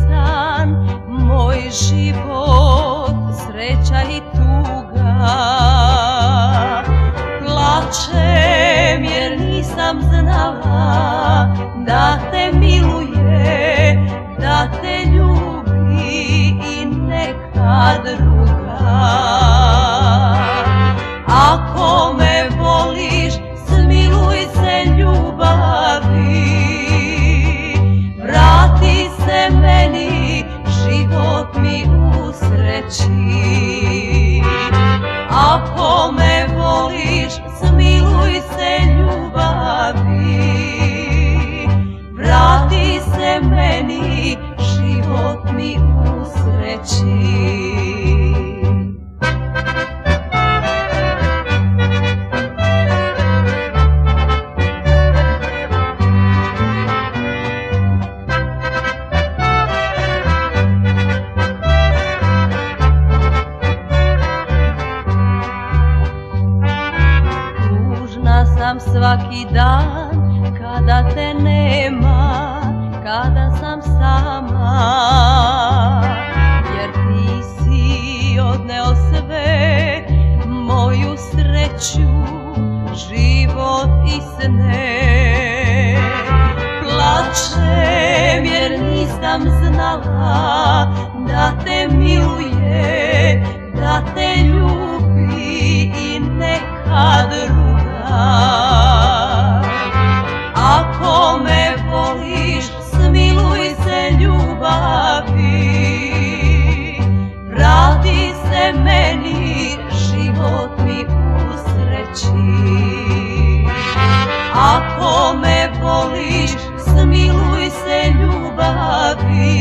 san, moj život, sreća i tuga. Plačem jer nisam znala da te miluje, da te ljubi i neka druga. Ako me voliš, smiluj se ljubavi, vrati se meni, život mi u sreći. Ako me voliš, smiluj se ljubavi, vrati se meni, život mi u sreći. Sam svaki dan kada te nema, kada sam sama, jer ti si odneo sve, moju sreću, život i sne. Plačem jer nisam znala da te miluje, da te ljubi i neka druga. Ako me voliš, smiluj se ljubavi, vrati se meni, život mi u sreći. Ako me voliš, smiluj se ljubavi,